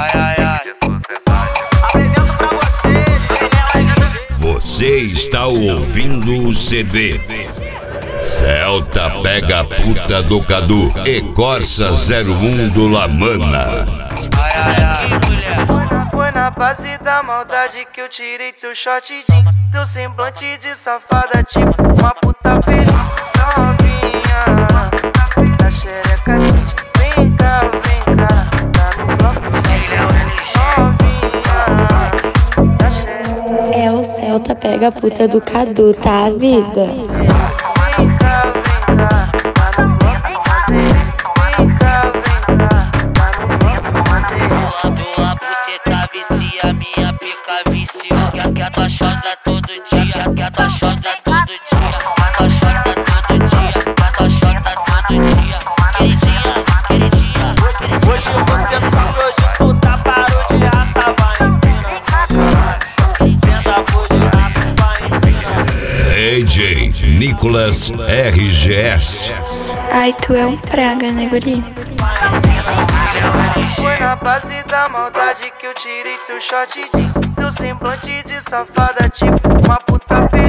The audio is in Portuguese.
Apresento pra você, Você está ouvindo o CD Celta pega a puta do Cadu e Corsa 01 do Lamana. Foi na base da maldade que eu tirei teu short jeans, teu semblante de safada, tipo uma puta feliz. Novinha, da xereca quente, vem cá, tá no bloco. Novinha, da xereca. É o Celta pega a puta do Cadu, tá, vida? Vem cá, tá no bloco. Vem cá, tá no bloco. Tua buceta vicia, minha pica vicia. Quer tua xota todo dia, quer tua xota todo dia, quer tua xota todo dia, quer tua xota todo dia. Queridinha. hoje você sabe, hoje tu tá parou de raça, vai empina. Senta por de raça, vai empina. DJ Nicolas RGS. Ai, tu é um praga, né, guri? Foi na base da maldade que eu tirei teu short jeans, teu semblante de safada, tipo uma puta feliz.